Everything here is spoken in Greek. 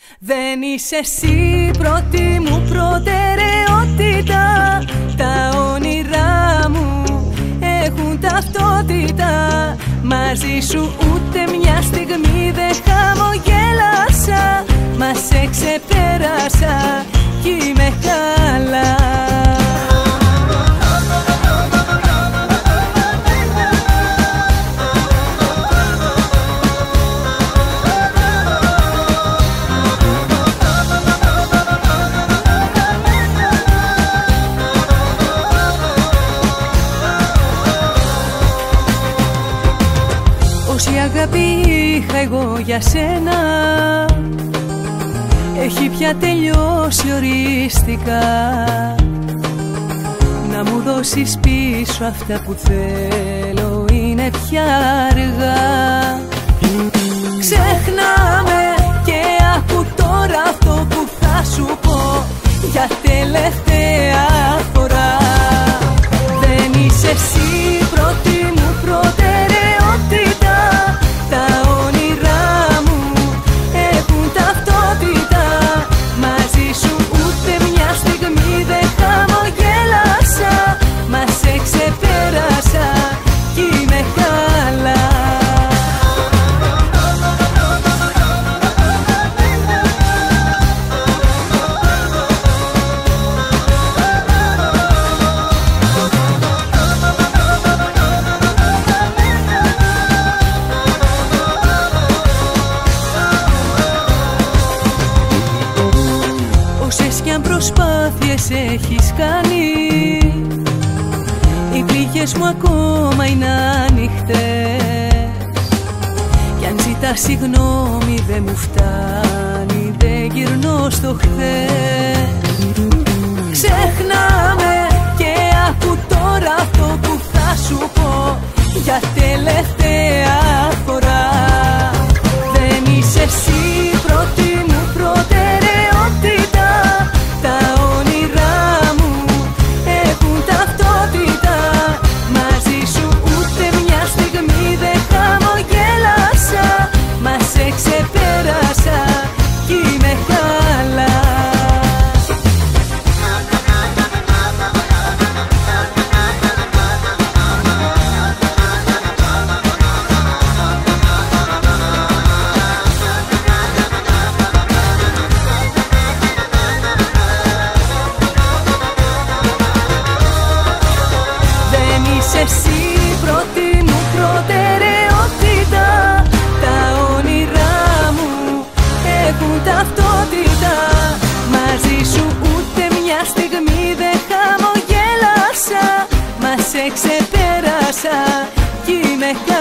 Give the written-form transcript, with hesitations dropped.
Δεν είσαι εσύ πρώτη μου προτεραιότητα. Τα όνειρά μου έχουν ταυτότητα. Μαζί σου ούτε μια στιγμή δεν χαμογέλασα. Μα σε ξεπέρασα κι είμαι καλά. Όση αγάπη είχα εγώ για σένα έχει πια τελειώσει οριστικά. Να μου δώσεις πίσω αυτά που θέλω είναι πια αργά. Ξέχναμε και άκου τώρα αυτό που θα σου πω για τελευταία φορά. Δεν είσαι εσύ πρώτη μου προτεραιότητα. Τα όνειρά μου έχουν ταυτότητα. Μαζί σου ούτε μια στιγμή δεν χαμογέλασα. Μα σε ξεπέρασα κι είμαι καλά. Όσες κι αν προσπάθειες έχεις κάνει, οι πληγές μου ακόμα είναι ανοιχτές. Κι αν ζητάς συγγνώμη δεν μου φτάνει, δεν γυρνώ στο χθες. Ξέχναμε και άκου τώρα αυτό που θα σου πω για τελευταία φορά. Δεν είσαι εσύ πρώτη μου προτεραιότητα. Τα όνειρά μου έχουν ταυτότητα. Μαζί σου ούτε μια στιγμή δεν χαμογέλασα. Μα σε ξεπέρασα κι είμαι καλά. Εσύ πρώτη μου προτεραιότητα. Τα όνειρά μου έχουν ταυτότητα. Μαζί σου ούτε μια στιγμή δεν χαμογέλασα. Μα σε ξεπέρασα κι είμαι καλά.